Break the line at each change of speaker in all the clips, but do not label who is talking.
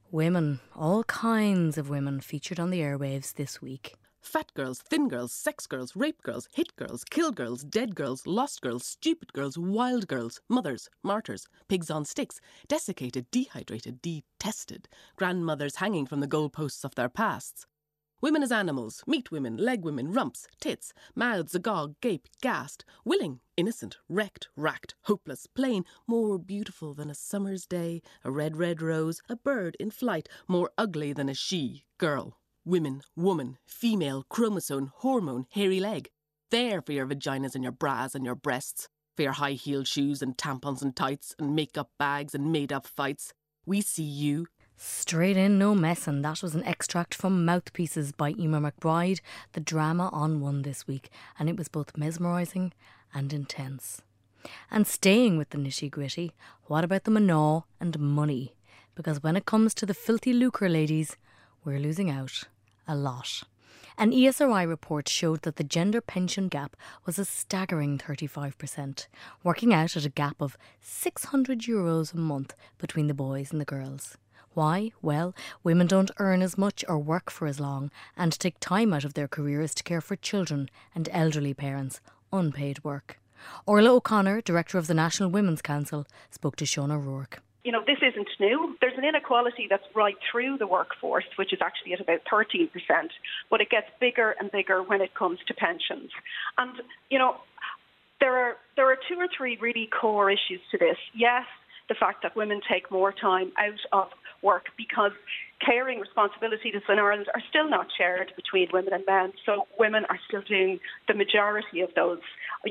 Women, all kinds of women, featured on the airwaves this week.
Fat girls, thin girls, sex girls, rape girls, hit girls, kill girls, dead girls, lost girls, stupid girls, wild girls, mothers, martyrs, pigs on sticks, desiccated, dehydrated, detested, grandmothers hanging from the goalposts of their pasts. Women as animals, meat women, leg women, rumps, tits, mouths agog, gape, gassed, willing, innocent, wrecked, racked, hopeless, plain, more beautiful than a summer's day, a red, red rose, a bird in flight, more ugly than a she, girl. Women, woman, female, chromosome, hormone, hairy leg. There for your vaginas and your bras and your breasts, for your high-heeled shoes and tampons and tights and make-up bags and made-up fights. We see you.
Straight in, no messing. That was an extract from Mouthpieces by Emer McBride, the drama on One this week, and it was both mesmerising and intense. And staying with the nitty-gritty, what about the Manaw and money? Because when it comes to the filthy lucre, ladies, we're losing out a lot. An ESRI report showed that the gender pension gap was a staggering 35%, working out at a gap of €600 a month between the boys and the girls. Why? Well, women don't earn as much or work for as long and take time out of their careers to care for children and elderly parents, unpaid work. Orla O'Connor, Director of the National Women's Council, spoke to Sean O'Rourke.
You know, this isn't new. There's an inequality that's right through the workforce, which is actually at about 13%, but it gets bigger and bigger when it comes to pensions. And, you know, there are two or three really core issues to this. Yes, the fact that women take more time out of work because caring responsibilities in Ireland are still not shared between women and men. So women are still doing the majority of those,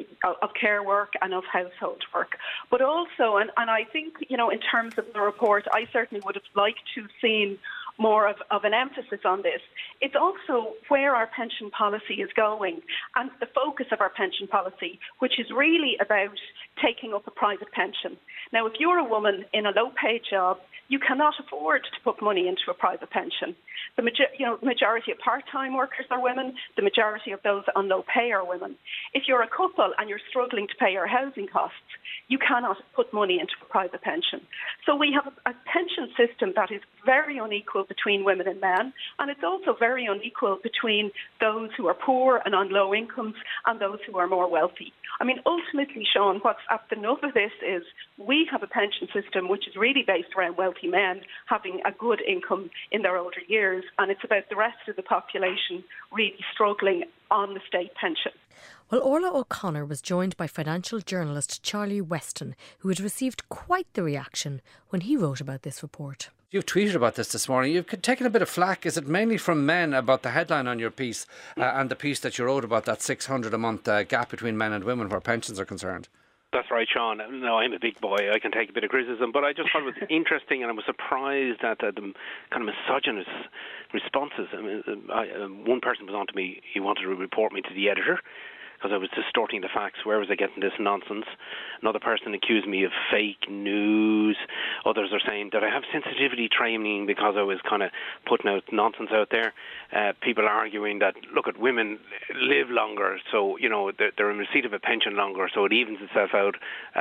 of care work and of household work. But also, and I think, you know, in terms of the report, I certainly would have liked to have seen more of an emphasis on this. It's also where our pension policy is going and the focus of our pension policy, which is really about taking up a private pension. Now, if you're a woman in a low-paid job, you cannot afford to put money into a private pension. The majority of part-time workers are women. The majority of those on low pay are women. If you're a couple and you're struggling to pay your housing costs, you cannot put money into a private pension. So we have a pension system that is very unequal between women and men, and it's also very unequal between those who are poor and on low incomes and those who are more wealthy. I mean, ultimately, Sean, what's at the nub of this is we have a pension system which is really based around wealthy men having a good income in their older years, and it's about the rest of the population really struggling on the state pension.
Well, Orla O'Connor was joined by financial journalist Charlie Weston, who had received quite the reaction when he wrote about this report.
You've tweeted about this morning. You've taken a bit of flack. Is it mainly from men about the headline on your piece and the piece that you wrote about that $600 a month gap between men and women where pensions are concerned?
That's right, Sean. No, I'm a big boy. I can take a bit of criticism, but I just thought it was interesting, and I was surprised at the kind of misogynist responses. I mean, one person was on to me. He wanted to report me to the editor because I was distorting the facts. Where was I getting this nonsense? Another person accused me of fake news. Others are saying that I have sensitivity training because I was kind of putting out nonsense out there. People arguing that, look, at women live longer, so, you know, they're in receipt of a pension longer, so it evens itself out.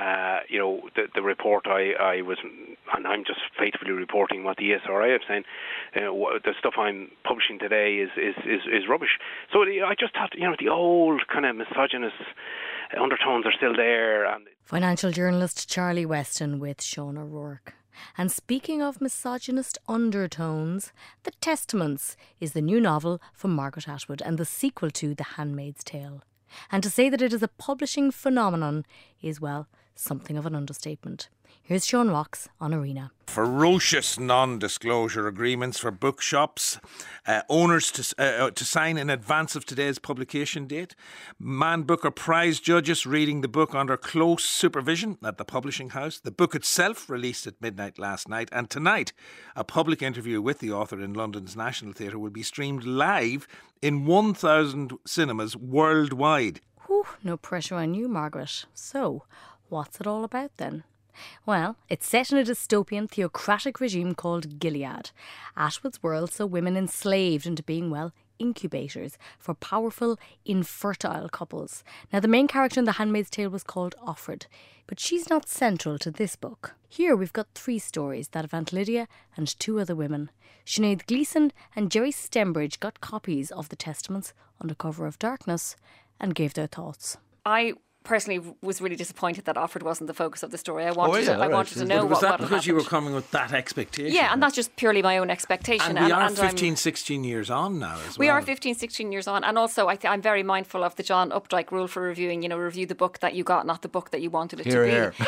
You know, the report I was, and I'm just faithfully reporting what the ESRI is saying. The stuff I'm publishing today is rubbish. So I just thought, you know, the old kind of misogynist undertones are still there. And
Financial journalist Charlie Weston with Sean O'Rourke. And speaking of misogynist undertones, The Testaments is the new novel from Margaret Atwood and the sequel to The Handmaid's Tale. And to say that it is a publishing phenomenon is, well, something of an understatement. Here's Sean Rocks on Arena.
Ferocious non-disclosure agreements for bookshops, owners to sign in advance of today's publication date, Man Booker Prize judges reading the book under close supervision at the publishing house, the book itself released at midnight last night, and tonight a public interview with the author in London's National Theatre will be streamed live in 1,000 cinemas worldwide.
Whew, no pressure on you, Margaret. So, what's it all about then? Well, it's set in a dystopian theocratic regime called Gilead. Atwood's world saw women enslaved into being, well, incubators for powerful, infertile couples. Now, the main character in The Handmaid's Tale was called Offred, but she's not central to this book. Here we've got 3 stories, that of Aunt Lydia and 2 other women. Sinead Gleeson and Jerry Stembridge got copies of the Testaments under cover of darkness and gave their thoughts.
I personally was really disappointed that Offred wasn't the focus of the story. I wanted to know
was that
what
because you were
happened.
coming with that expectation?
Yeah, and that's just purely my own expectation.
And we are 15, 16 years on now as well.
We are 15, 16 years on. And also, I'm very mindful of the John Updike rule for reviewing. Review the book that you got, not the book that you wanted it to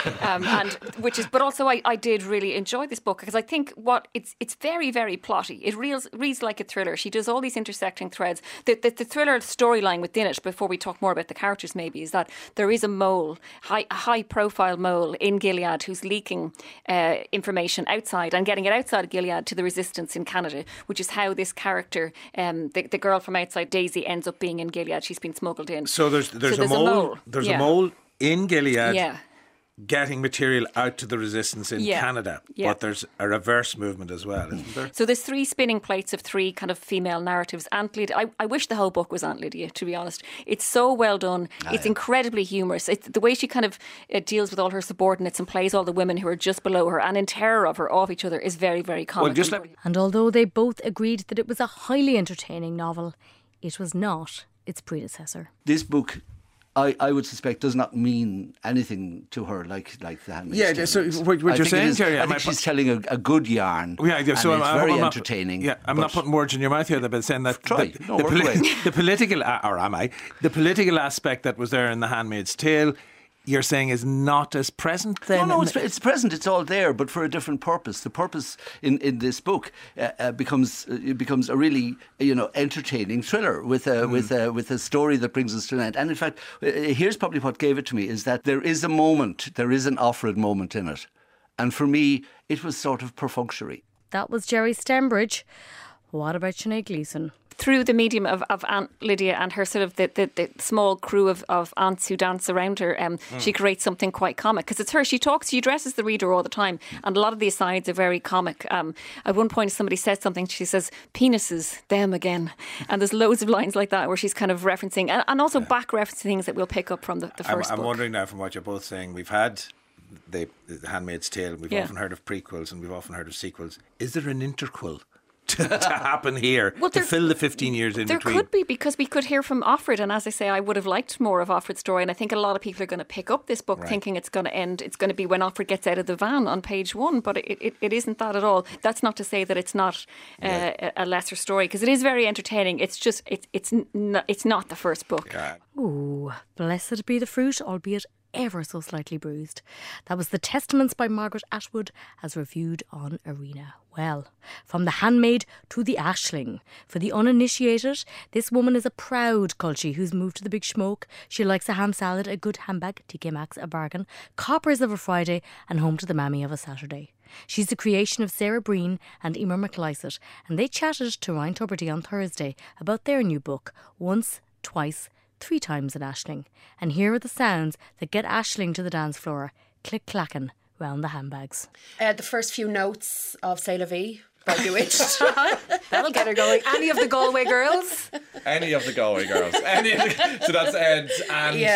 be. But also, I did really enjoy this book because I think it's very, very plotty. It reads like a thriller. She does all these intersecting threads. The thriller storyline within it, before we talk more about the characters maybe, is that there is a mole, a high-profile mole in Gilead who's leaking information outside and getting it outside of Gilead to the resistance in Canada, which is how this character, the girl from outside, Daisy, ends up being in Gilead. She's been smuggled in.
So there's a mole. There's a mole in Gilead.
Yeah.
Getting material out to the resistance in Canada. But there's a reverse movement as well, isn't there?
So there's 3 spinning plates of 3 kind of female narratives. Aunt Lydia, I wish the whole book was Aunt Lydia, to be honest. It's so well done. It's incredibly humorous. The way she kind of deals with all her subordinates and plays all the women who are just below her and in terror of her off each other is very, very comic.
And although they both agreed that it was a highly entertaining novel, it was not its predecessor.
This book, I would suspect, does not mean anything to her like The Handmaid's Tale.
So what you're saying, Jerry,
I think she's telling a good yarn. So and it's very entertaining.
I'm not putting words in your mouth here, but saying that the political aspect that was there in The Handmaid's Tale, you're saying is not as present then?
No, it's present. It's all there, but for a different purpose. The purpose in this book becomes a really entertaining thriller with a story that brings us to an end. And in fact, here's probably what gave it to me is that there is an Offred moment in it, and for me, it was sort of perfunctory.
That was Jerry Stembridge. What about Sinead Gleeson?
Through the medium of Aunt Lydia and her sort of the small crew of aunts who dance around her, she creates something quite comic because it's her. She addresses the reader all the time, and a lot of the asides are very comic. At one point, somebody says something. She says, "Penises, them again," and there's loads of lines like that where she's kind of referencing and also back referencing things that we'll pick up from the first book.
I'm wondering now, from what you're both saying, we've had the Handmaid's Tale. We've often heard of prequels and we've often heard of sequels. Is there an interquel to happen here to fill the 15 years in between?
There could be, because we could hear from Offred, and as I say, I would have liked more of Offred's story, and I think a lot of people are going to pick up this book thinking it's going to end, it's going to be when Offred gets out of the van on page 1, but it isn't that at all. That's not to say that it's not a lesser story, because it is very entertaining. It's just it's not the first book.
Ooh, blessed be the fruit, albeit ever so slightly bruised. That was The Testaments by Margaret Atwood, as reviewed on Arena. Well, from the handmaid to the ashling. For the uninitiated, this woman is a proud culture who's moved to the big smoke. She likes a ham salad, a good handbag, TK Maxx a bargain, coppers of a Friday, and home to the mammy of a Saturday. She's the creation of Sarah Breen and Emer McLysett, and they chatted to Ryan Tuberty on Thursday about their new book, Once, Twice, 3 times in Ashling. And here are the sounds that get Ashling to the dance floor, click-clacking round the handbags.
The first few notes of C'est la Vie by Bewitched.
That'll get her going. Any of the Galway girls?
Any of the Galway girls. So that's Ed and the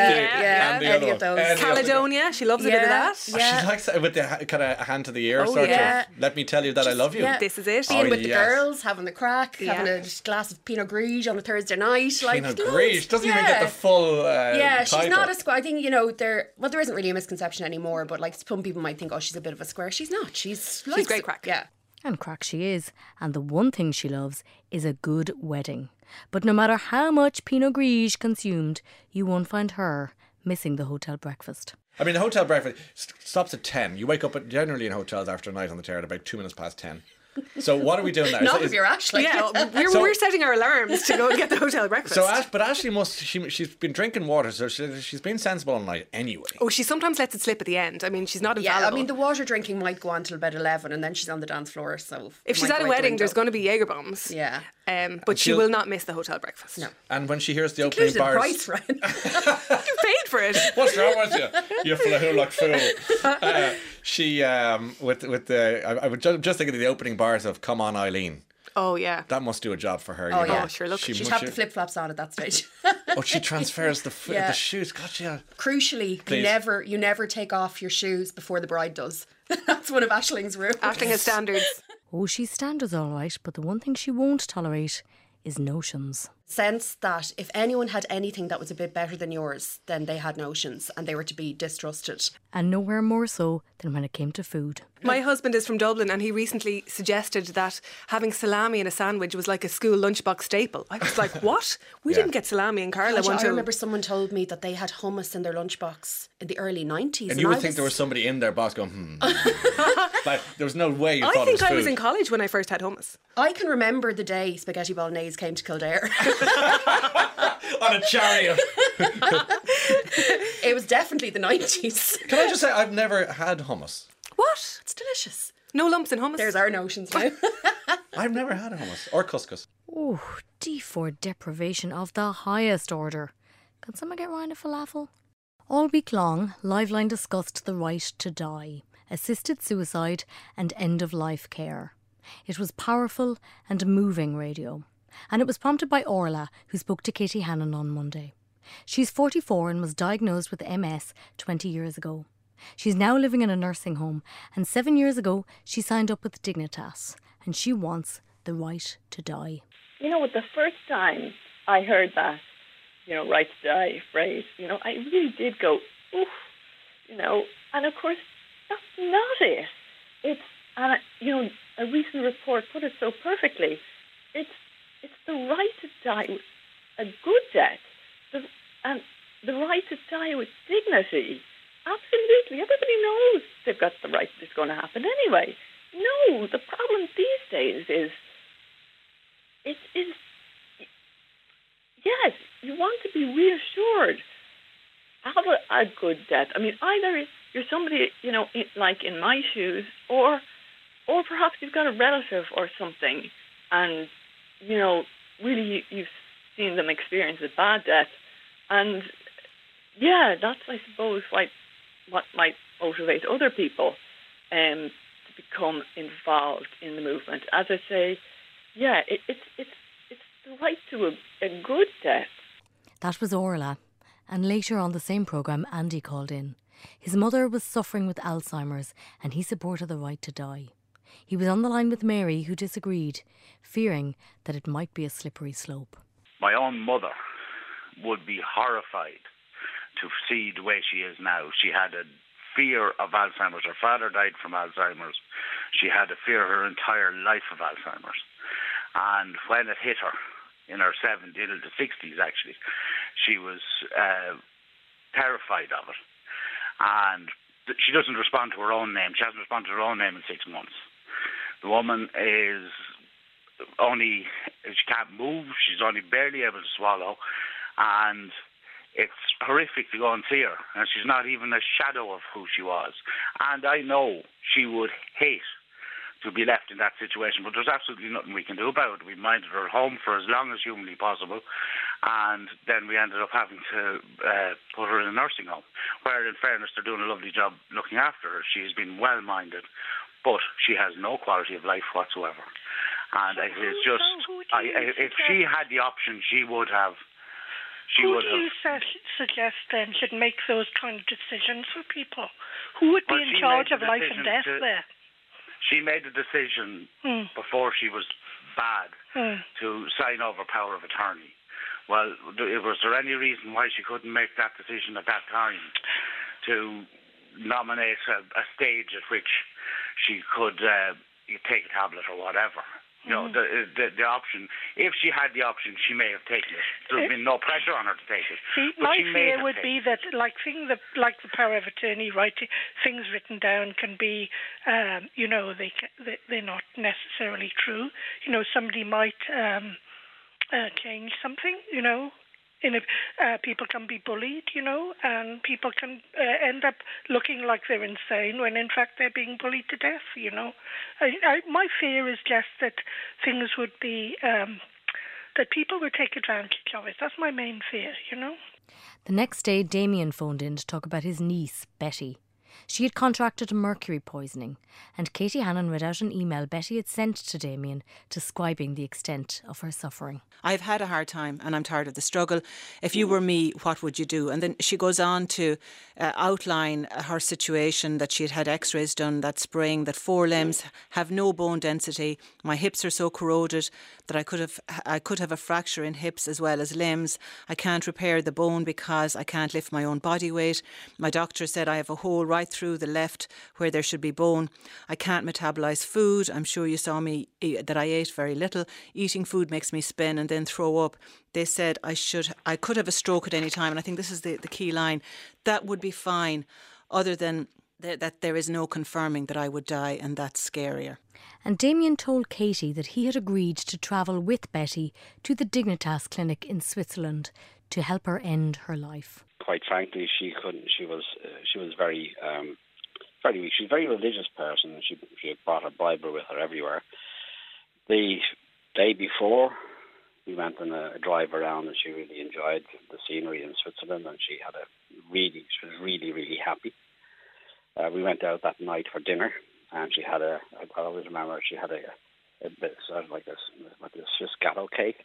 any
other
of those.
Caledonia, she loves a bit of that.
She likes it with the kind of hand to the ear sort of. Let me tell you that I love you.
This is it.
Being with the girls, having the crack, having a glass of Pinot Grigio on a Thursday night.
Pinot Grigio doesn't even get the full
she's not a square. I think, there isn't really a misconception anymore, but like some people might think, oh, she's a bit of a square. She's not. She's
great crack.
Yeah.
And crack she is. And the one thing she loves is a good wedding. But no matter how much Pinot Grigio consumed, you won't find her missing the hotel breakfast.
I mean, the hotel breakfast stops at 10. You wake up generally in hotels after a night on the tower at about 2 minutes past 10. So what are we doing there?
Not if you're Ashley.
Yeah, we're setting our alarms to go and get the hotel breakfast.
But Ashley she's been drinking water, so she's been sensible all night anyway.
Oh, she sometimes lets it slip at the end. I mean, she's not infallible.
Yeah, I mean, the water drinking might go on till about 11 and then she's on the dance floor, so...
If she's at a wedding, there's going to be Jaeger bombs.
Yeah.
But she will not miss the hotel breakfast.
No.
And when she hears the opening bars...
Price, Ryan.
You paid for it.
What's wrong with you? You flahulach fool. She, I was just thinking of the opening bars of Come On Eileen.
Oh, yeah.
That must do a job for her.
Oh,
you know.
yeah.
Sure, look.
She'd have the flip-flops on at that stage.
Oh, she transfers the
Yeah.
shoes. Gotcha.
Crucially,
Please.
you never take off your shoes before the bride does. That's one of Aisling's rules.
Aisling has standards.
Oh, she's standards all right, but the one thing she won't tolerate is notions.
Sense that if anyone had anything that was a bit better than yours, then they had notions and they were to be distrusted.
And nowhere more so than when it came to food.
My husband is from Dublin and he recently suggested that having salami in a sandwich was like a school lunchbox staple. I was like, what? We didn't get salami in Carla
Gosh, I
until...
remember someone told me that they had hummus in their lunchbox in the early 90s.
And you would think there was somebody in their box going, like, there was no way you
I
thought it was
think I was
food.
in college when I first had hummus.
I can remember the day spaghetti bolognese came to Kildare.
On a chariot.
It was definitely the 90s.
Can I just say, I've never had hummus.
What?
It's delicious.
No lumps in hummus?
There's our notions now.
I've never had a hummus or couscous.
Oh, D4 deprivation of the highest order. Can someone get Ryan a falafel? All week long, Liveline discussed the right to die, assisted suicide and end-of-life care. It was powerful and moving radio. And it was prompted by Orla, who spoke to Katie Hannon on Monday. She's 44 and was diagnosed with MS 20 years ago. She's now living in a nursing home, and 7 years ago she signed up with Dignitas, and she wants the right to die.
You know, the first time I heard that, right to die phrase, I really did go, oof, and of course, that's not it. A recent report put it so perfectly. It's the right to die with a good death, and the right to die with dignity. Absolutely. Everybody knows they've got the right that it's going to happen anyway. No, the problem these days is, yes, you want to be reassured. Have a good death. I mean, either you're somebody, like in my shoes, or perhaps you've got a relative or something, and, really you've seen them experience a bad death. And, yeah, that's, I suppose, what might motivate other people to become involved in the movement. As I say, yeah, it's the right to a good death.
That was Orla. And later on the same programme, Andy called in. His mother was suffering with Alzheimer's and he supported the right to die. He was on the line with Mary, who disagreed, fearing that it might be a slippery slope.
My own mother would be horrified to see the way she is now. She had a fear of Alzheimer's. Her father died from Alzheimer's. She had a fear her entire life of Alzheimer's. And when it hit her, in her 70s, in the 60s actually, she was terrified of it. And she doesn't respond to her own name. She hasn't responded to her own name in 6 months. The woman is she can't move, she's only barely able to swallow, and it's horrific to go and see her, and she's not even a shadow of who she was. And I know she would hate to be left in that situation, but there's absolutely nothing we can do about it. We minded her home for as long as humanly possible, and then we ended up having to put her in a nursing home, where in fairness they're doing a lovely job looking after her. She's been well-minded, but she has no quality of life whatsoever. And it is just, if she had the option, she would have.
Who do you suggest then should make those kind of decisions for people? Who would be in charge of life and death there?
She made the decision before she was bad to sign over power of attorney. Well, was there any reason why she couldn't make that decision at that time to nominate a stage at which she could take a tablet or whatever? You know, the option, if she had the option, she may have taken it. There's been no pressure on her to take it.
See, my fear would be that, like the power of attorney, right, things written down can be, they're not necessarily true. You know, somebody might change something, people can be bullied, and people can end up looking like they're insane when in fact they're being bullied to death, my fear is just that things would be, that people would take advantage of it. That's my main fear,
The next day, Damien phoned in to talk about his niece, Betty. She had contracted mercury poisoning, and Katie Hannon read out an email Betty had sent to Damien describing the extent of her suffering.
I've had a hard time and I'm tired of the struggle. If you were me, what would you do? And then she goes on to outline her situation, that she had had x-rays done that spring, that 4 limbs have no bone density. My hips are so corroded that I could have a fracture in hips as well as limbs. I can't repair the bone because I can't lift my own body weight. My doctor said I have a hole right through the left where there should be bone. I can't metabolise food. I'm sure you saw me that I ate very little. Eating food makes me spin and then throw up. They said I could have a stroke at any time, and I think this is the key line. That would be fine, other than that there is no confirming that I would die, and that's scarier.
And Damien told Katie that he had agreed to travel with Betty to the Dignitas clinic in Switzerland to help her end her life.
Quite frankly, she couldn't. She was very weak. She's a very religious person. She brought her Bible with her everywhere. The day before, we went on a drive around, and she really enjoyed the scenery in Switzerland, and she was really happy. We went out that night for dinner, and she had I always remember she had a bit sort of like this Swiss gatto cake.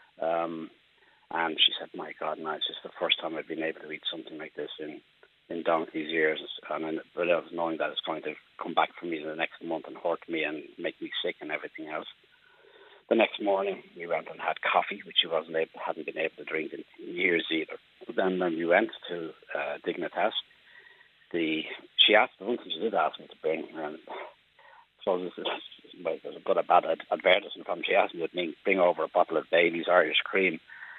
And she said, "My God, now it's just the first time I've been able to eat something like this in donkey's years." And without knowing that it's going to come back for me the next month and hurt me and make me sick and everything else. The next morning, we went and had coffee, which she hadn't been able to drink in years either. But then when we went to Dignitas, she asked, the one thing she did ask me to bring, and so this is there's a good or bad advertisement from. She asked me to bring over a bottle of Bailey's Irish Cream.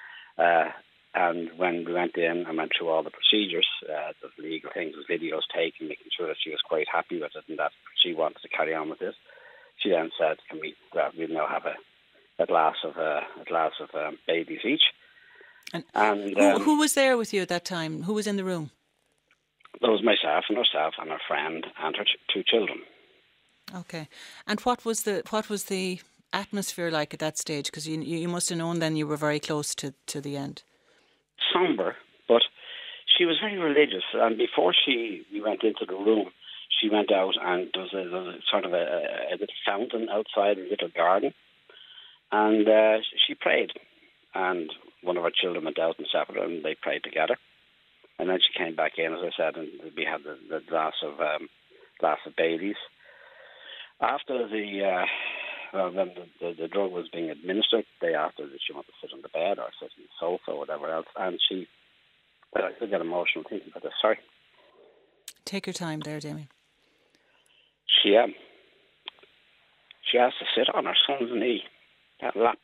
And when we went in and went through all the procedures, the legal things, the videos taken, making sure that she was quite happy with it and that she wanted to carry on with this, she then said, we'll now have a glass of Bailey's each.
And who was there with you at that time? Who was in the room?
There was myself and herself and her friend and her 2 children.
Okay. And what was the atmosphere like at that stage? Because you must have known then you were very close to the end.
Somber, but she was very religious. And before we went into the room, she went out, and there was a sort of a little fountain outside, a little garden, and she prayed. And one of our children went out and sat with her, and they prayed together. And then she came back in, as I said, and we had the glass of Bailey's. After when the drug was being administered, they asked her, did she want to sit on the bed or sit on the sofa or whatever else. And I could get emotional thinking about this. Sorry.
Take your time there, Damien.
She asked to sit on her son's knee, that lap.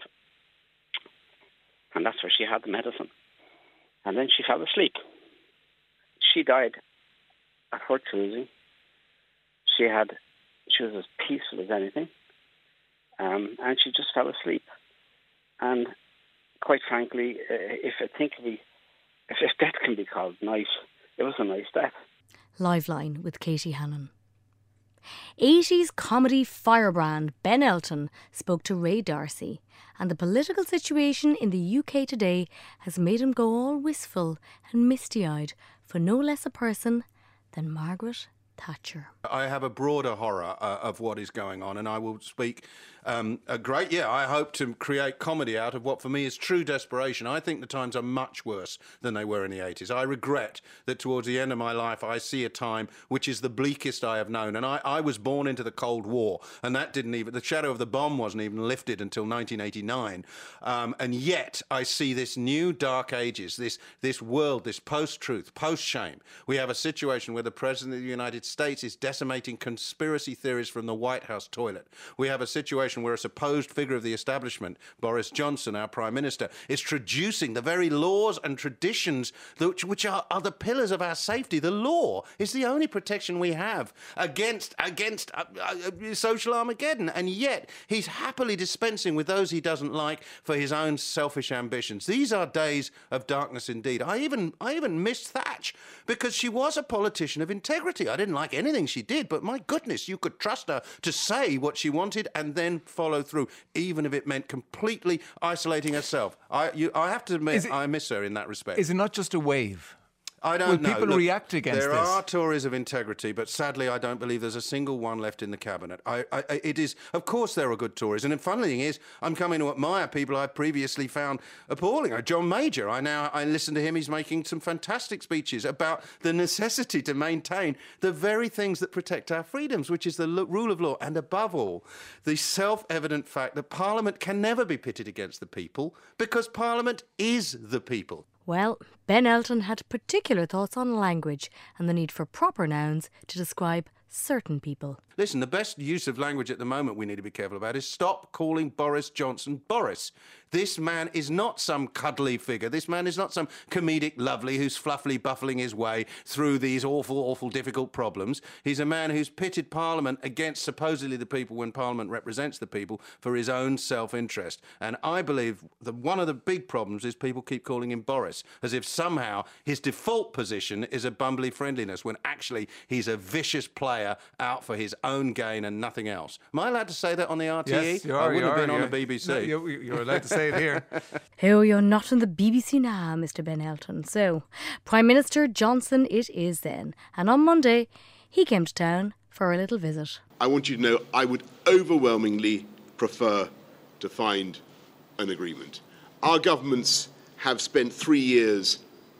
And that's where she had the medicine. And then she fell asleep. She died at her choosing. She was as peaceful as anything. And she just fell asleep. And quite frankly, if death can be called nice, it was a nice death.
Liveline with Katie Hannon. 80s comedy firebrand Ben Elton spoke to Ray D'Arcy, and the political situation in the UK today has made him go all wistful and misty-eyed for no less a person than Margaret Thatcher.
I have a broader horror of what is going on, and I will speak I hope to create comedy out of what for me is true desperation. I think the times are much worse than they were in the 80s. I regret that towards the end of my life I see a time which is the bleakest I have known, and I was born into the Cold War, and that the shadow of the bomb wasn't even lifted until 1989, and yet I see this new dark ages, this world, this post-truth, post-shame. We have a situation where the President of the United States is decimating conspiracy theories from the White House toilet. We have a situation where a supposed figure of the establishment, Boris Johnson, our Prime Minister, is traducing the very laws and traditions which are the pillars of our safety. The law is the only protection we have against social Armageddon, and yet he's happily dispensing with those he doesn't like for his own selfish ambitions. These are days of darkness indeed. I even missed Thatch because she was a politician of integrity. I didn't like anything she did, but my goodness, you could trust her to say what she wanted and then follow through, even if it meant completely isolating herself. I have to admit, I miss her in that respect.
Is it not just a wave?
I don't know.
Will people
Look,
react against
there
this?
There are Tories of integrity, but sadly I don't believe there's a single one left in the cabinet. It is, of course there are good Tories, and the funny thing is, I'm coming to admire people I previously found appalling. John Major, I listen to him, he's making some fantastic speeches about the necessity to maintain the very things that protect our freedoms, which is the rule of law, and above all, the self-evident fact that Parliament can never be pitted against the people, because Parliament is the people.
Well, Ben Elton had particular thoughts on language and the need for proper nouns to describe certain people.
Listen, the best use of language at the moment we need to be careful about is stop calling Boris Johnson Boris. This man is not some cuddly figure. This man is not some comedic lovely who's fluffily buffling his way through these awful, awful, difficult problems. He's a man who's pitted Parliament against supposedly the people when Parliament represents the people for his own self-interest. And I believe that one of the big problems is people keep calling him Boris, as if somehow his default position is a bumbly friendliness, when actually he's a vicious player out for his own gain and nothing else. Am I allowed to say that on the RTE?
Yes, you are.
I would have been on the BBC.
No, you're allowed to say it here.
Oh, you're not on the BBC now, Mr. Ben Elton. So, Prime Minister Johnson it is then. And on Monday, he came to town for a little visit.
I want you to know I would overwhelmingly prefer to find an agreement. Our governments have spent 3 years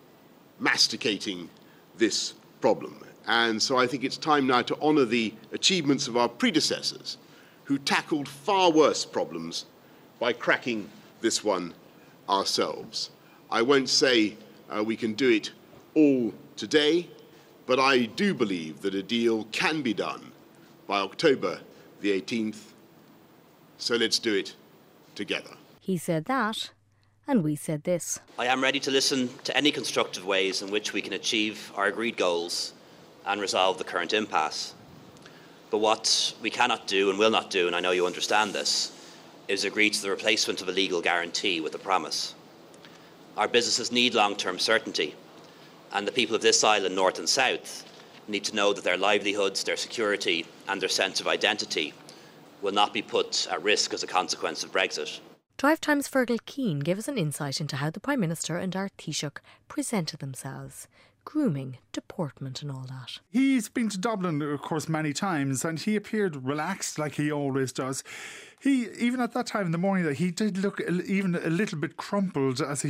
masticating this problem. And so I think it's time now to honour the achievements of our predecessors, who tackled far worse problems by cracking this one ourselves. I won't say we can do it all today, but I do believe that a deal can be done by October the 18th. So let's do it together.
He said that, and we said this.
I am ready to listen to any constructive ways in which we can achieve our agreed goals and resolve the current impasse. But what we cannot do and will not do, and I know you understand this, is agree to the replacement of a legal guarantee with a promise. Our businesses need long-term certainty, and the people of this island, north and south, need to know that their livelihoods, their security and their sense of identity will not be put at risk as a consequence of Brexit.
Drive Time's Fergal Keane gave us an insight into how the Prime Minister and our Taoiseach presented themselves. Grooming, deportment and all that.
He's been to Dublin, of course, many times, and he appeared relaxed like he always does. He, even at that time in the morning, that he did look even a little bit crumpled as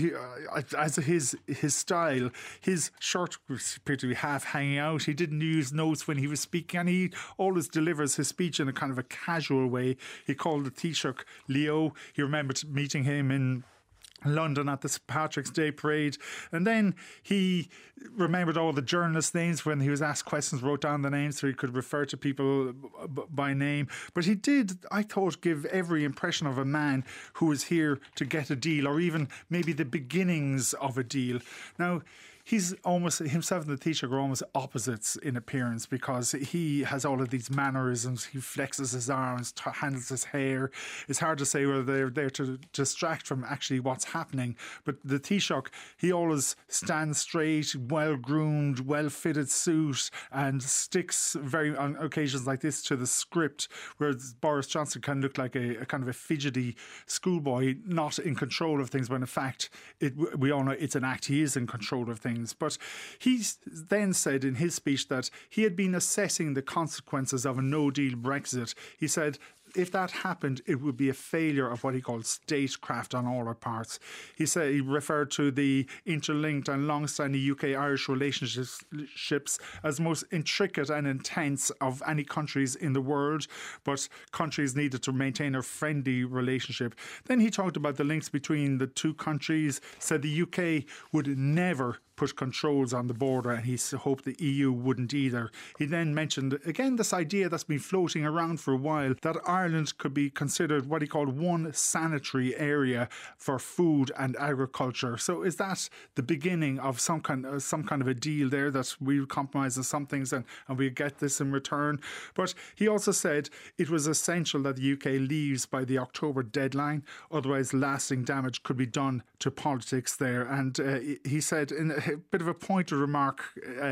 his style. His shirt appeared to be half hanging out. He didn't use notes when he was speaking, and he always delivers his speech in a kind of a casual way. He called the Taoiseach Leo. He remembered meeting him in London at the St. Patrick's Day parade, and then he remembered all the journalists' names when he was asked questions, wrote down the names so he could refer to people by name. But he did, I thought, give every impression of a man who was here to get a deal, or even maybe the beginnings of a deal. Now, he's almost, himself and the Taoiseach are almost opposites in appearance, because he has all of these mannerisms. He flexes his arms, handles his hair. It's hard to say whether they're there to distract from actually what's happening. But the Taoiseach, he always stands straight, well-groomed, well-fitted suit, and sticks very, on occasions like this, to the script, whereas Boris Johnson can look like a kind of a fidgety schoolboy, not in control of things, when in fact, we all know it's an act. He is in control of things. But he then said in his speech that he had been assessing the consequences of a no-deal Brexit. He said, if that happened, it would be a failure of what he called statecraft on all our parts. He said, he referred to the interlinked and long-standing UK-Irish relationships as the most intricate and intense of any countries in the world, but countries needed to maintain a friendly relationship. Then he talked about the links between the two countries, said the UK would never put controls on the border, and he hoped the EU wouldn't either. He then mentioned again this idea that's been floating around for a while, that Ireland could be considered what he called one sanitary area for food and agriculture. So is that the beginning of some kind of a deal there, that we'll compromise on some things and we'll get this in return? But he also said it was essential that the UK leaves by the October deadline, otherwise lasting damage could be done to politics there. And he said in a bit of a pointed remark,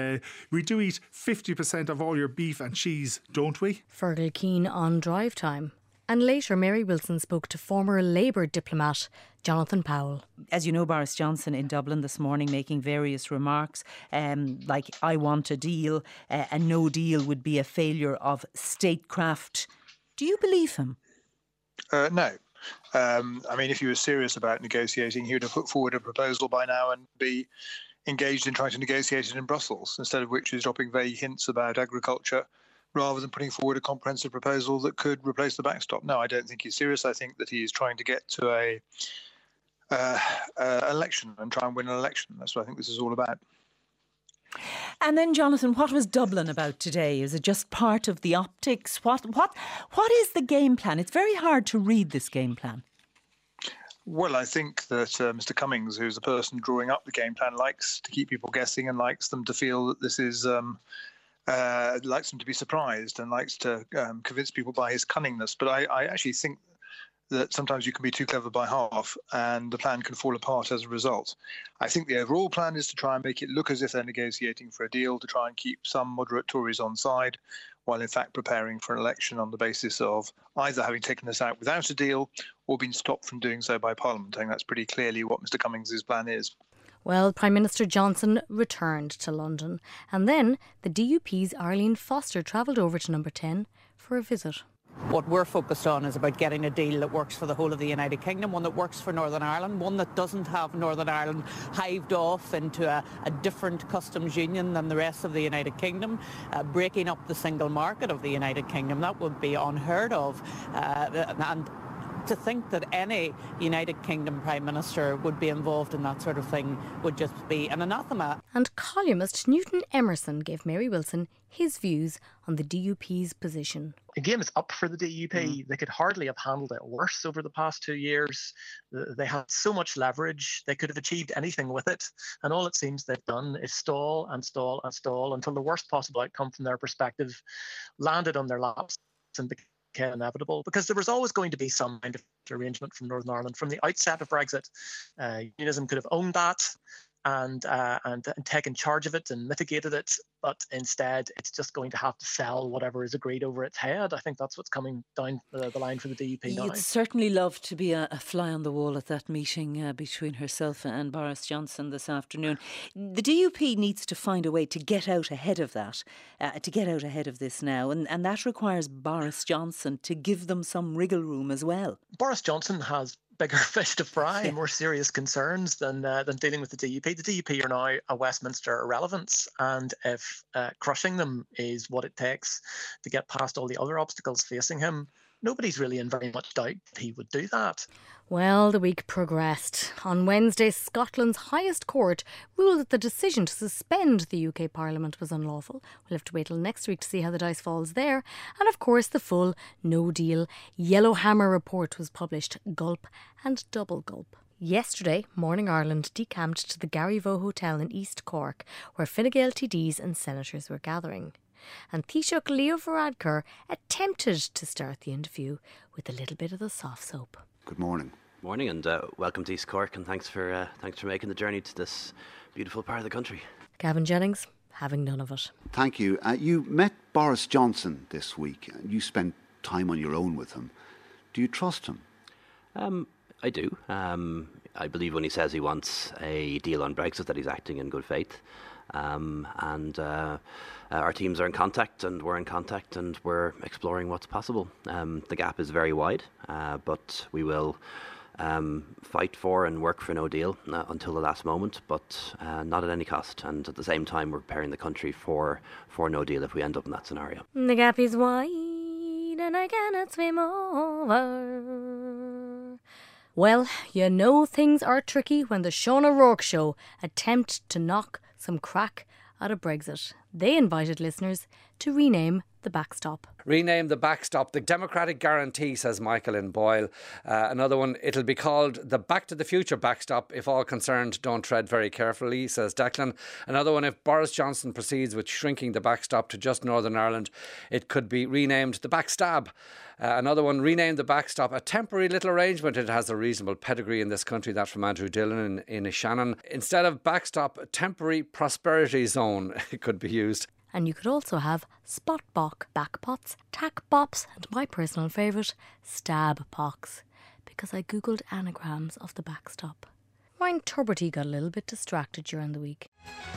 we do eat 50% of all your beef and cheese, don't we?
Fergal Keane on Drive Time. And later, Mary Wilson spoke to former Labour diplomat Jonathan Powell.
As you know, Boris Johnson in Dublin this morning making various remarks like, I want a deal, and no deal would be a failure of statecraft. Do you believe him?
No. I mean, if he was serious about negotiating, he would have put forward a proposal by now and be engaged in trying to negotiate it in Brussels, instead of which he's dropping vague hints about agriculture rather than putting forward a comprehensive proposal that could replace the backstop. No, I don't think he's serious. I think that he's trying to get to a election and try and win an election. That's what I think this is all about.
And then, Jonathan, what was Dublin about today? Is it just part of the optics? What is the game plan? It's very hard to read this game plan.
Well, I think that Mr. Cummings, who's the person drawing up the game plan, likes to keep people guessing and likes them to feel that this is, likes them to be surprised and likes to convince people by his cunningness. But I actually think that sometimes you can be too clever by half and the plan can fall apart as a result. I think the overall plan is to try and make it look as if they're negotiating for a deal, to try and keep some moderate Tories on side, while in fact preparing for an election on the basis of either having taken this out without a deal or been stopped from doing so by Parliament. I think that's pretty clearly what Mr. Cummings' plan is.
Well, Prime Minister Johnson returned to London, and then the DUP's Arlene Foster travelled over to Number 10 for a visit.
What we're focused on is about getting a deal that works for the whole of the United Kingdom, one that works for Northern Ireland, one that doesn't have Northern Ireland hived off into a different customs union than the rest of the United Kingdom, breaking up the single market of the United Kingdom. That would be unheard of. And to think that any United Kingdom Prime Minister would be involved in that sort of thing would just be an anathema.
And columnist Newton Emerson gave Mary Wilson his views on the DUP's position.
The game is up for the DUP. They could hardly have handled it worse over the past 2 years. They had so much leverage. They could have achieved anything with it. And all it seems they've done is stall and stall and stall until the worst possible outcome from their perspective landed on their laps and became inevitable, because there was always going to be some kind of arrangement from Northern Ireland from the outset of Brexit. Unionism could have owned that and taken charge of it and mitigated it, but instead it's just going to have to sell whatever is agreed over its head. I think that's what's coming down the line for the DUP now.
You'd certainly love to be a fly on the wall at that meeting between herself and Boris Johnson this afternoon. The DUP needs to find a way to get out ahead of that, to get out ahead of this now, and that requires Boris Johnson to give them some wriggle room as well.
Boris Johnson has bigger fish to fry, more serious concerns than dealing with the DUP. The DUP are now a Westminster irrelevance, and if crushing them is what it takes to get past all the other obstacles facing him, nobody's really in very much doubt he would do that.
Well, the week progressed. On Wednesday, Scotland's highest court ruled that the decision to suspend the UK Parliament was unlawful. We'll have to wait till next week to see how the dice falls there. And of course, the full no-deal Yellowhammer report was published. Gulp and double gulp. Yesterday, Morning Ireland decamped to the Garryvoe Hotel in East Cork, where Fine Gael TDs and senators were gathering. And Taoiseach Leo Varadkar attempted to start the interview with a little bit of the soft soap.
Good morning.
Morning, and welcome to East Cork, and thanks for making the journey to this beautiful part of the country.
Gavin Jennings, having none of it.
Thank you. You met Boris Johnson this week. You spent time on your own with him. Do you trust him?
I do. I believe when he says he wants a deal on Brexit that he's acting in good faith. Our teams are in contact, and we're in contact, and we're exploring what's possible. The gap is very wide, but we will fight for and work for no deal until the last moment, but not at any cost. And at the same time, we're preparing the country for no deal if we end up in that scenario.
The gap is wide and I cannot swim over. Well, you know things are tricky when the Sean O'Rourke Show attempt to knock some crack out of Brexit. They invited listeners to rename the backstop.
Rename the backstop the Democratic Guarantee, says Michael in Boyle. Another one, it'll be called the Back to the Future backstop if all concerned don't tread very carefully, says Declan. Another one, if Boris Johnson proceeds with shrinking the backstop to just Northern Ireland, it could be renamed the backstab. Another one, rename the backstop a temporary little arrangement. It has a reasonable pedigree in this country. That from Andrew Dillon in Shannon. Instead of backstop, temporary prosperity zone, it could be used.
And you could also have spot bock, back pots, tack bops, and my personal favourite, stab pox, because I googled anagrams of the backstop. Ryan Tubridy got a little bit distracted during the week.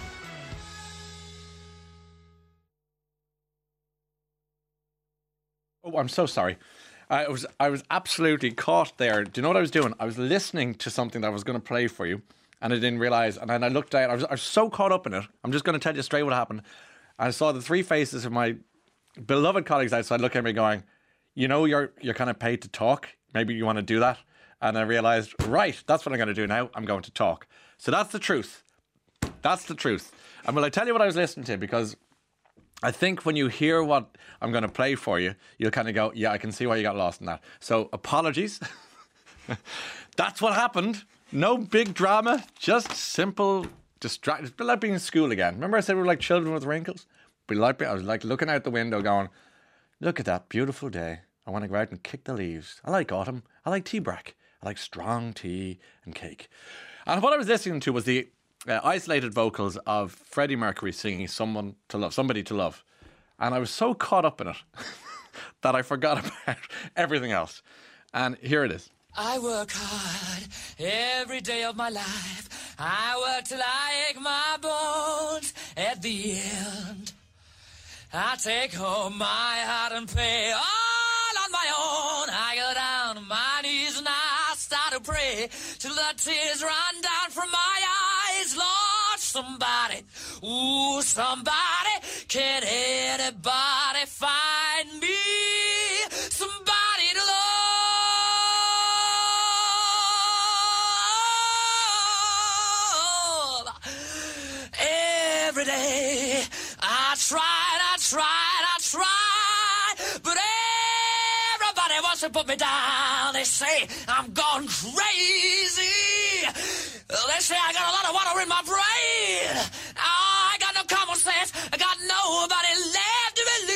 Oh, I'm so sorry. I was absolutely caught there. Do you know what I was doing? I was listening to something that I was going to play for you, and I didn't realise. And then I looked down. I was so caught up in it. I'm just going to tell you straight what happened. I saw the three faces of my beloved colleagues outside looking at me going, you know, you're kind of paid to talk. Maybe you want to do that. And I realised, right, that's what I'm going to do now. I'm going to talk. So that's the truth. That's the truth. And will I tell you what I was listening to? Because I think when you hear what I'm going to play for you, you'll kind of go, yeah, I can see why you got lost in that. So apologies. That's what happened. No big drama, just simple distraction. It's like being in school again. Remember I said we were like children with wrinkles? I was like looking out the window going, look at that beautiful day. I want to go out and kick the leaves. I like autumn. I like tea brack. I like strong tea and cake. And what I was listening to was the isolated vocals of Freddie Mercury singing Somebody to Love. And I was so caught up in it that I forgot about everything else. And here it is.
I work hard every day of my life. I work till I ache my bones. At the end, I take home my heart and pay all on my own. I go down on my knees and I start to pray till the tears run down from my eyes. Lord, somebody, ooh, somebody, can anybody find me somebody to love? Every day I tried, but everybody wants to put me down. They say I'm gone crazy. They say I got a lot of water in my brain. I got no common sense. I got nobody left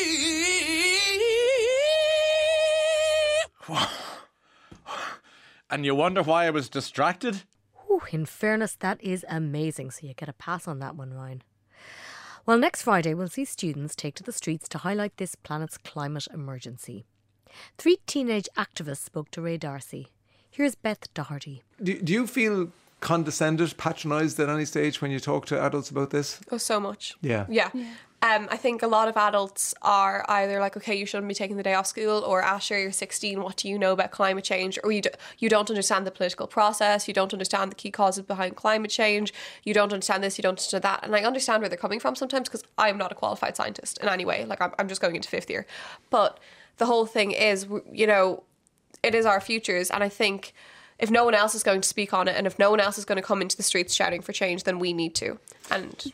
to believe.
And you wonder why I was distracted?
Ooh, in fairness, that is amazing. So you get a pass on that one, Ryan. Well, next Friday, we'll see students take to the streets to highlight this planet's climate emergency. 3 teenage activists spoke to Ray Darcy. Here's Beth Doherty.
Do you feel condescended, patronised at any stage when you talk to adults about this?
Oh, so much.
Yeah.
I think a lot of adults are either like, okay, you shouldn't be taking the day off school, or Asher, you're 16, what do you know about climate change? Or you don't understand the political process, you don't understand the key causes behind climate change, you don't understand this, you don't understand that. And I understand where they're coming from sometimes, because I'm not a qualified scientist in any way. Like, I'm just going into 5th year. But the whole thing is, you know, it is our futures. And I think if no one else is going to speak on it, and if no one else is going to come into the streets shouting for change, then we need to. And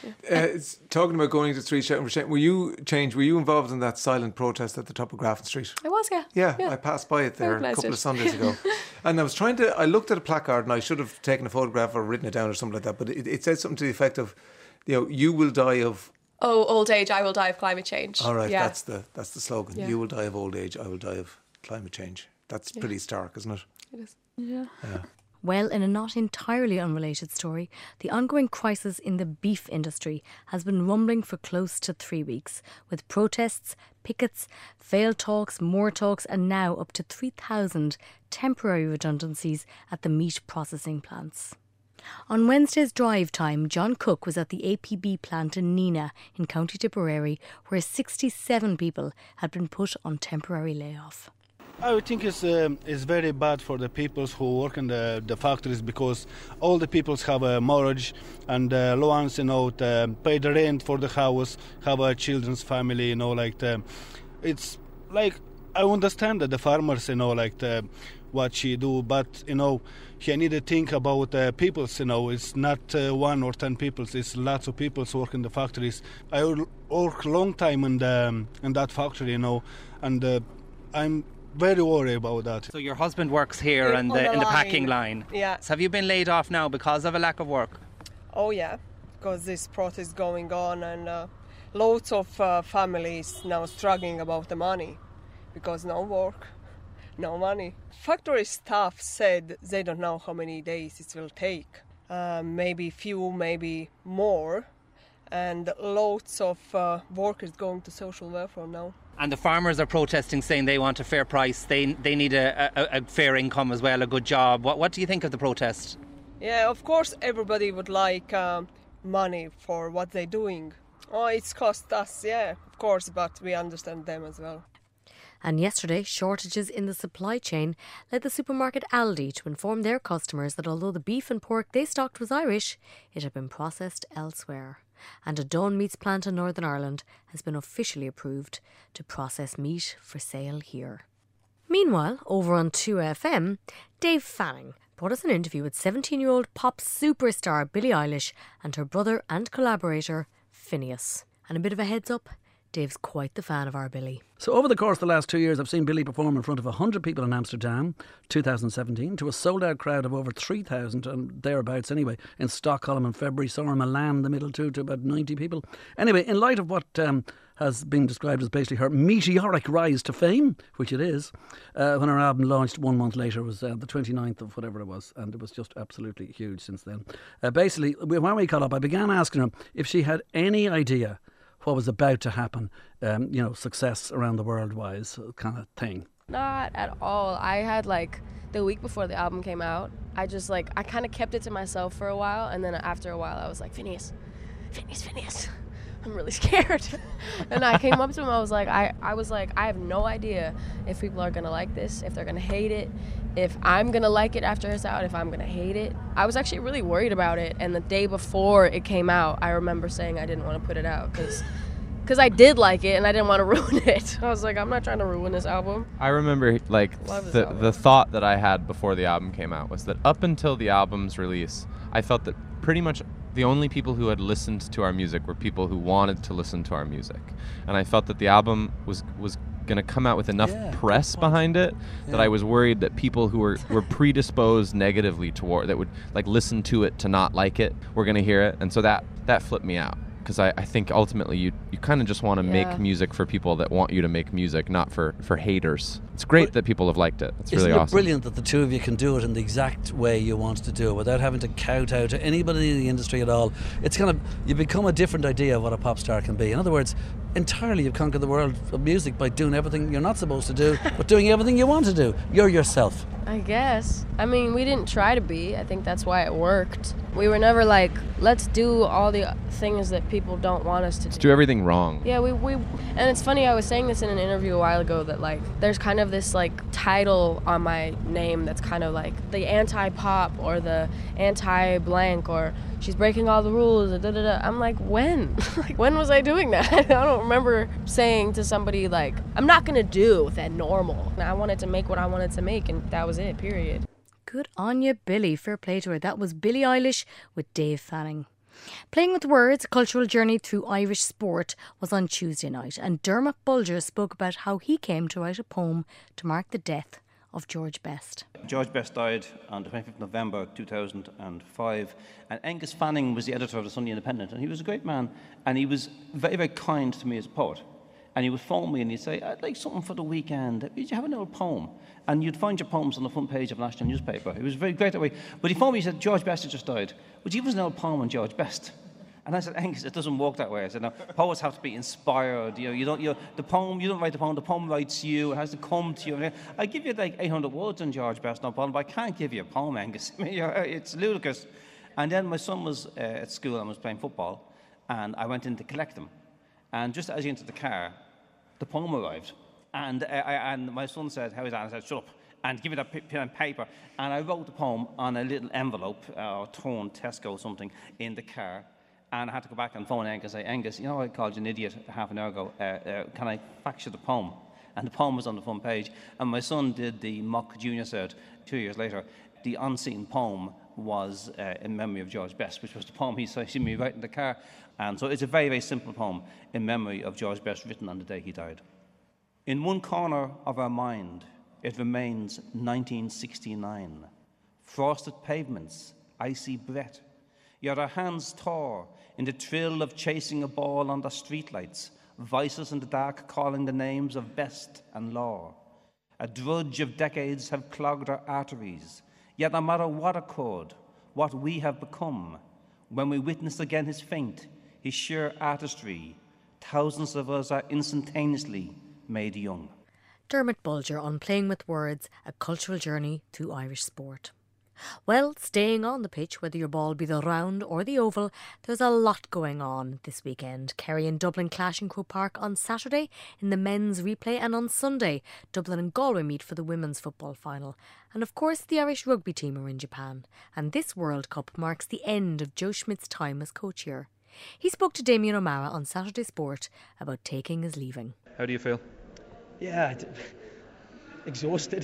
talking about going to the streets shouting for change, were you involved in that silent protest at the top of Grafton Street?
I was, yeah.
Yeah, I passed by it there a couple of Sundays ago. And I looked at a placard, and I should have taken a photograph or written it down or something like that, but it said something to the effect of, you know, you will die of...
Oh, old age, I will die of climate change.
All right,
yeah.
that's the slogan. Yeah. You will die of old age, I will die of climate change. That's pretty stark, isn't it?
It is.
Yeah.
Well, in a not entirely unrelated story, the ongoing crisis in the beef industry has been rumbling for close to 3 weeks, with protests, pickets, failed talks, more talks, and now up to 3,000 temporary redundancies at the meat processing plants. On Wednesday's drive time, John Cook was at the APB plant in Neenah in County Tipperary, where 67 people had been put on temporary layoff.
I would think it's very bad for the people who work in the factories, because all the people have a mortgage and loans, you know, to pay the rent for the house, have a children's family, you know, it's like, I understand that the farmers, you know, what she do, but, you know, he need to think about people, you know, it's not 1 or 10 people, it's lots of people who work in the factories. I work a long time in that factory, you know, and I'm very worried about that.
So your husband works here in the packing line.
Yeah.
So have you been laid off now because of a lack of work?
Oh yeah, because this protest going on, and loads of families now struggling about the money because no work, no money. Factory staff said they don't know how many days it will take. Maybe few, maybe more.
and loads of workers going to social welfare now.
And the farmers are protesting, saying they want a fair price. They need a fair income as well, a good job. What do you think of the protest?
Yeah, of course everybody would like money for what they're doing. Oh, it's cost us, yeah, of course, but we understand them as well.
And yesterday, shortages in the supply chain led the supermarket Aldi to inform their customers that although the beef and pork they stocked was Irish, it had been processed elsewhere. And a Dawn Meats plant in Northern Ireland has been officially approved to process meat for sale here. Meanwhile, over on 2FM, Dave Fanning brought us an interview with 17-year-old pop superstar Billie Eilish and her brother and collaborator, Finneas. And a bit of a heads up, Dave's quite the fan of our Billie.
So over the course of the last 2 years, I've seen Billie perform in front of 100 people in Amsterdam, 2017, to a sold-out crowd of over 3,000, and thereabouts anyway, in Stockholm in February. Saw her in Milan, the middle two, to about 90 people. Anyway, in light of what has been described as basically her meteoric rise to fame, which it is, when her album launched 1 month later, was the 29th of whatever it was, and it was just absolutely huge since then. Basically, when we caught up, I began asking her if she had any idea what was about to happen, success around the world wise kind of thing.
Not at all. I had the week before the album came out, I kind of kept it to myself for a while, and then after a while I was like, Finneas, I'm really scared. And I came up to him, I was like, I have no idea if people are gonna like this, if they're gonna hate it, if I'm gonna like it after it's out, if I'm gonna hate it. I was actually really worried about it, and the day before it came out, I remember saying I didn't want to put it out because I did like it and I didn't want to ruin it. I was like, I'm not trying to ruin this album.
I remember the thought that I had before the album came out was that up until the album's release, I felt that pretty much the only people who had listened to our music were people who wanted to listen to our music. And I felt that the album was going to come out with enough press behind it that I was worried that people who were predisposed negatively toward, that would listen to it to not like it, were going to hear it. And so that flipped me out. Because I think ultimately you kind of just want to make music for people that want you to make music, not for haters. It's great that people have liked it. It's really awesome.
Isn't it brilliant that the two of you can do it in the exact way you want to do it without having to kowtow out to anybody in the industry at all? It's kind of, you become a different idea of what a pop star can be. In other words, entirely you've conquered the world of music by doing everything you're not supposed to do, but doing everything you want to do. You're yourself.
I guess. I mean, we didn't try to be. I think that's why it worked. We were never like, let's do all the things that people don't want us to do.
Let's do everything wrong.
Yeah, we and it's funny, I was saying this in an interview a while ago that there's kind of this title on my name that's kind of the anti-pop or the anti-blank or she's breaking all the rules. I'm like, when? When was I doing that? I don't remember saying to somebody I'm not gonna do that normal. I wanted to make what I wanted to make, and that was it, period.
Good on you, Billie. Fair play to her. That was Billie Eilish with Dave Fanning. Playing with Words, a cultural journey through Irish sport, was on Tuesday night, and Dermot Bulger spoke about how he came to write a poem to mark the death of George Best.
George Best died on the 25th of November 2005, and Angus Fanning was the editor of the Sunday Independent, and he was a great man, and he was very, very kind to me as a poet. And he would phone me and he'd say, I'd like something for the weekend. Did you have an old poem? And you'd find your poems on the front page of a national newspaper. It was very great that way. But he phoned me, he said, George Best had just died. Would you give us an old poem on George Best? And I said, Angus, it doesn't work that way. I said, no, poets have to be inspired. You don't write the poem writes you. It has to come to you. I give you 800 words on George Best, no problem, but I can't give you a poem, Angus. I mean, it's ludicrous. And then my son was at school and was playing football, and I went in to collect them. And just as he entered the car, the poem arrived. And my son said, how is that? And I said, shut up, and give me that pen and paper. And I wrote the poem on a little envelope, or torn Tesco or something, in the car. And I had to go back and phone Angus and say, Angus, you know I called you an idiot half an hour ago. Can I fax you the poem? And the poem was on the front page. And my son did the mock junior cert 2 years later. The unseen poem was in memory of George Best, which was the poem he saw me write in the car. And so it's a very, very simple poem in memory of George Best, written on the day he died. In one corner of our mind, it remains 1969. Frosted pavements, icy breath. Yet our hands tore in the thrill of chasing a ball under streetlights, voices in the dark calling the names of Best and Law. A drudge of decades have clogged our arteries. Yet no matter what occurred, what we have become, when we witness again his faint, his sheer artistry. Thousands of us are instantaneously made young.
Dermot Bulger on Playing with Words, a cultural journey through Irish sport. Well, staying on the pitch, whether your ball be the round or the oval, there's a lot going on this weekend. Kerry and Dublin clash in Croke Park on Saturday in the men's replay, and on Sunday, Dublin and Galway meet for the women's football final. And of course, the Irish rugby team are in Japan. And this World Cup marks the end of Joe Schmidt's time as coach here. He spoke to Damien O'Mara on Saturday Sport about taking his leaving.
How do you feel?
Yeah, exhausted.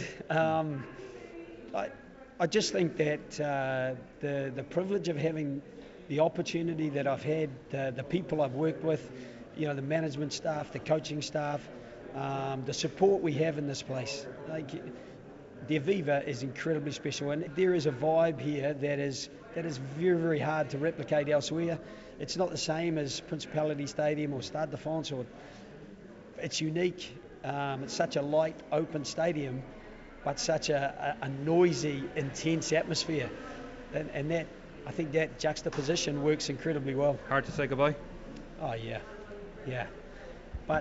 I just think that the privilege of having the opportunity that I've had, the people I've worked with, the management staff, the coaching staff, the support we have in this place. Like, the Aviva is incredibly special, and there is a vibe here that is very, very hard to replicate elsewhere. It's not the same as Principality Stadium or Stade de France. It's unique. It's such a light, open stadium, but such a noisy, intense atmosphere. And that, I think that juxtaposition works incredibly well.
Hard to say goodbye?
Oh, yeah. But,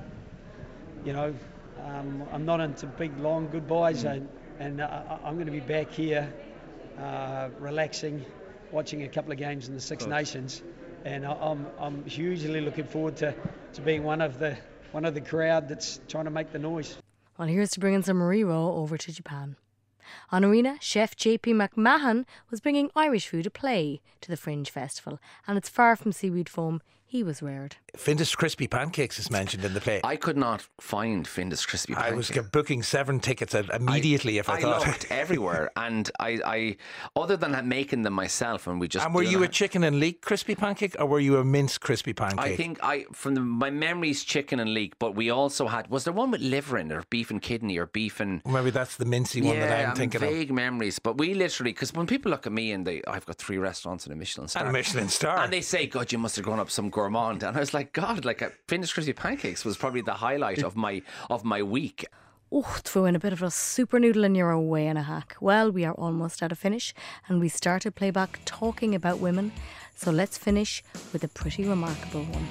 I'm not into big, long goodbyes, and I'm going to be back here relaxing, watching a couple of games in the Six Nations, and I'm hugely looking forward to being one of the crowd that's trying to make the noise.
Well, here's to bringing some Mariro over to Japan. On Arena, chef JP McMahon was bringing Irish food to play to the Fringe Festival, and it's far from seaweed foam he was reared.
Findus Crispy Pancakes is mentioned in the play.
I could not find Findus Crispy Pancakes.
I was booking 7 tickets immediately if I thought.
I looked everywhere, and I other than making them myself, and we just.
And were you a chicken and leek crispy pancake, or were you a minced crispy pancake?
I think my memories, chicken and leek, but we also had. Was there one with liver in it, or beef and kidney, or beef and?
Maybe that's the mincy one that I'm thinking of.
Vague memories, but we literally, because when people look at me and I've got 3 restaurants and a Michelin star,
and a Michelin star,
and they say, "God, you must have grown up some gourmand," and I was like, "God, like Findus Crispy Pancakes was probably the highlight of my week."
Oh, throw in a bit of a super noodle and you're away in a hack. Well, we are almost at a finish, and we started playback talking about women, so let's finish with a pretty remarkable one.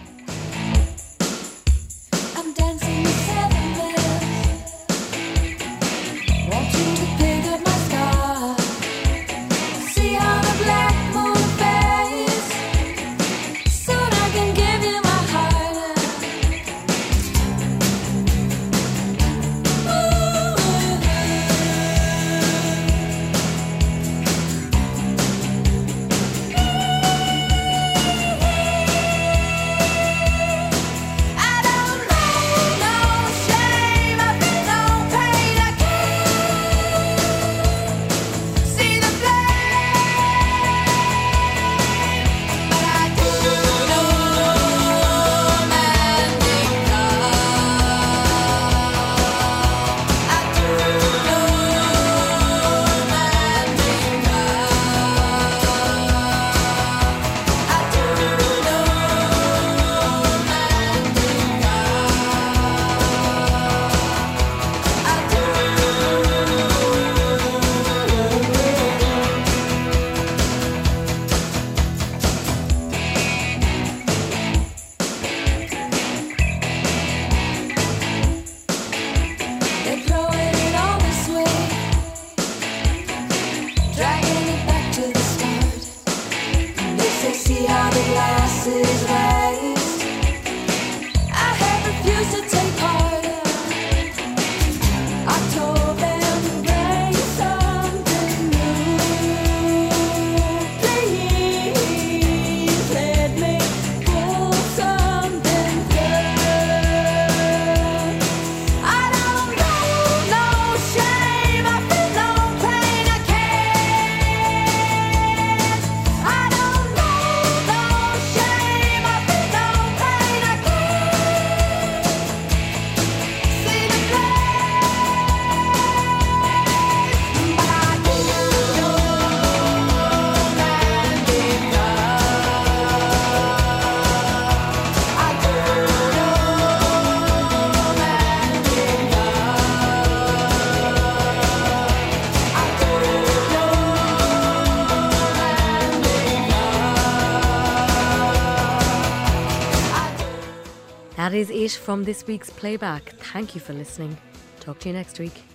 I'm dancing with 7 bells, wanting to pick up my star, see how the black moon fades, soon I can give you my heart.
That is it from this week's playback. Thank you for listening. Talk to you next week.